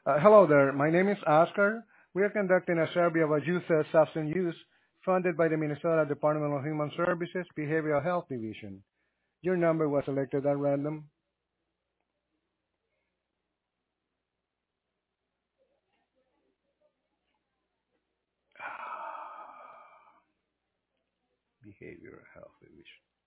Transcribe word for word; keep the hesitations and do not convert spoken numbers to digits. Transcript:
Uh, hello there. My name is Oscar. We are conducting a survey of youth uh, substance use funded by the Minnesota Department of Human Services Behavioral Health Division. Your number was selected at random. Behavioral Health Division.